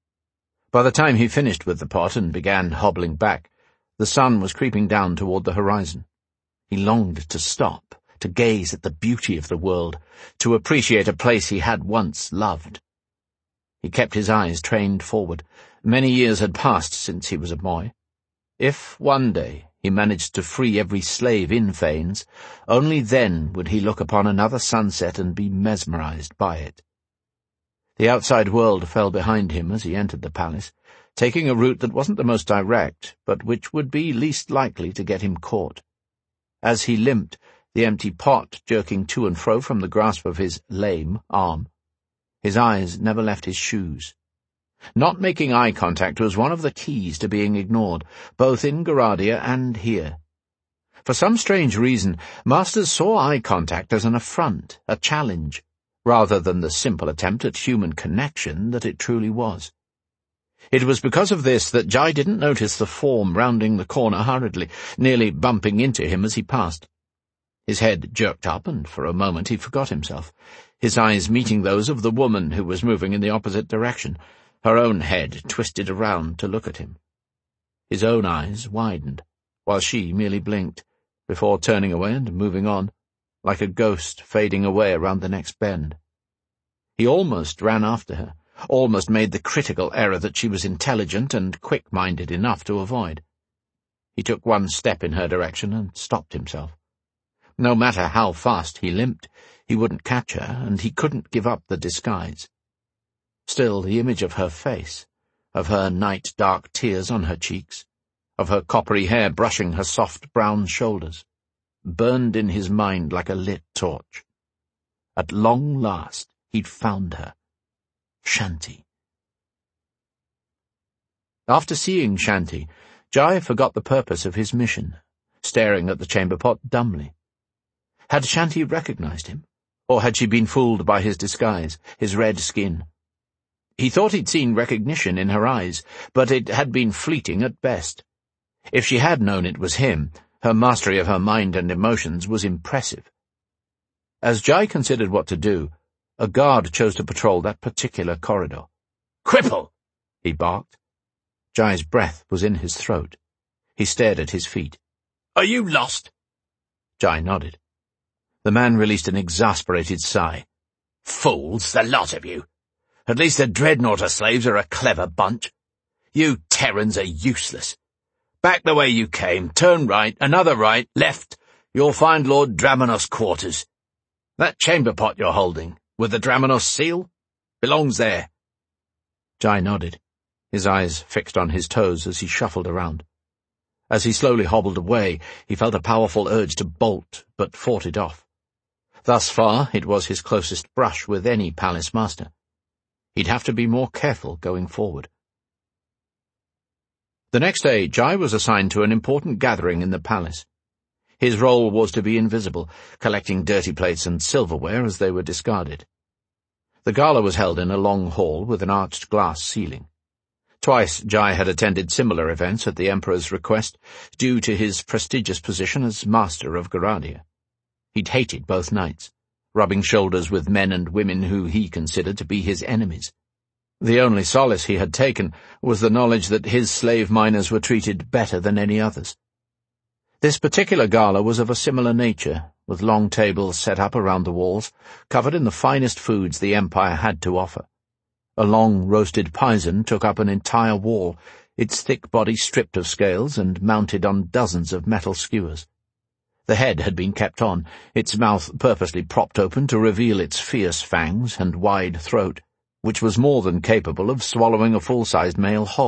By the time he finished with the pot and began hobbling back, the sun was creeping down toward the horizon. He longed to stop, to gaze at the beauty of the world, to appreciate a place he had once loved. He kept his eyes trained forward. Many years had passed since he was a boy. If, one day, he managed to free every slave in Phanes, only then would he look upon another sunset and be mesmerized by it. The outside world fell behind him as he entered the palace, taking a route that wasn't the most direct, but which would be least likely to get him caught. As he limped, the empty pot jerking to and fro from the grasp of his lame arm, his eyes never left his shoes. Not making eye contact was one of the keys to being ignored, both in Garadia and here. For some strange reason, masters saw eye contact as an affront, a challenge, rather than the simple attempt at human connection that it truly was. It was because of this that Jai didn't notice the form rounding the corner hurriedly, nearly bumping into him as he passed. His head jerked up, and for a moment he forgot himself, his eyes meeting those of the woman who was moving in the opposite direction, her own head twisted around to look at him. His own eyes widened, while she merely blinked, before turning away and moving on, like a ghost fading away around the next bend. He almost ran after her, almost made the critical error that she was intelligent and quick-minded enough to avoid. He took one step in her direction and stopped himself. No matter how fast he limped, he wouldn't catch her, and he couldn't give up the disguise. Still, the image of her face, of her night-dark tears on her cheeks, of her coppery hair brushing her soft brown shoulders, burned in his mind like a lit torch. At long last, he'd found her. Shanti. After seeing Shanti, Jai forgot the purpose of his mission, staring at the chamber pot dumbly. Had Shanti recognized him, or had she been fooled by his disguise, his red skin? He thought he'd seen recognition in her eyes, but it had been fleeting at best. If she had known it was him, her mastery of her mind and emotions was impressive. As Jai considered what to do, a guard chose to patrol that particular corridor. "Cripple!" he barked. Jai's breath was in his throat. He stared at his feet. "Are you lost?" Jai nodded. The man released an exasperated sigh. "Fools, the lot of you! At least the Dreadnoughter slaves are a clever bunch. You Terrans are useless. Back the way you came, turn right, another right, left, you'll find Lord Dramenos' quarters. That chamber pot you're holding, with the Dramenos seal, belongs there." Jai nodded, his eyes fixed on his toes as he shuffled around. As he slowly hobbled away, he felt a powerful urge to bolt, but fought it off. Thus far, it was his closest brush with any palace master. He'd have to be more careful going forward. The next day, Jai was assigned to an important gathering in the palace. His role was to be invisible, collecting dirty plates and silverware as they were discarded. The gala was held in a long hall with an arched glass ceiling. Twice Jai had attended similar events at the Emperor's request, due to his prestigious position as master of Garadia. He'd hated both nights, rubbing shoulders with men and women who he considered to be his enemies. The only solace he had taken was the knowledge that his slave miners were treated better than any others. This particular gala was of a similar nature, with long tables set up around the walls, covered in the finest foods the Empire had to offer. A long roasted pison took up an entire wall, its thick body stripped of scales and mounted on dozens of metal skewers. The head had been kept on, its mouth purposely propped open to reveal its fierce fangs and wide throat, which was more than capable of swallowing a full-sized male whole.